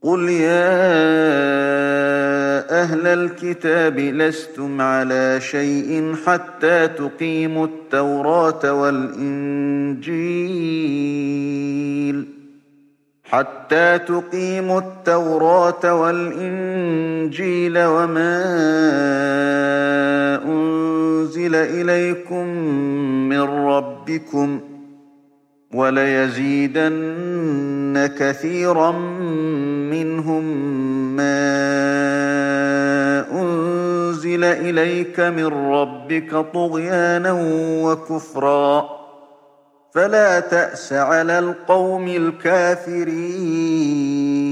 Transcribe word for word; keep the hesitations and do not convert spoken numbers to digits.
قل يا أهل الكتاب لستم على شيء حتى تقيموا التوراة والإنجيل حتى تقيموا التوراة والإنجيل وما أنزل إليكم من ربكم وليزيدن كثيرا منهم ما أنزل إليك من ربك طغيانا وكفرا فلا تأس على القوم الكافرين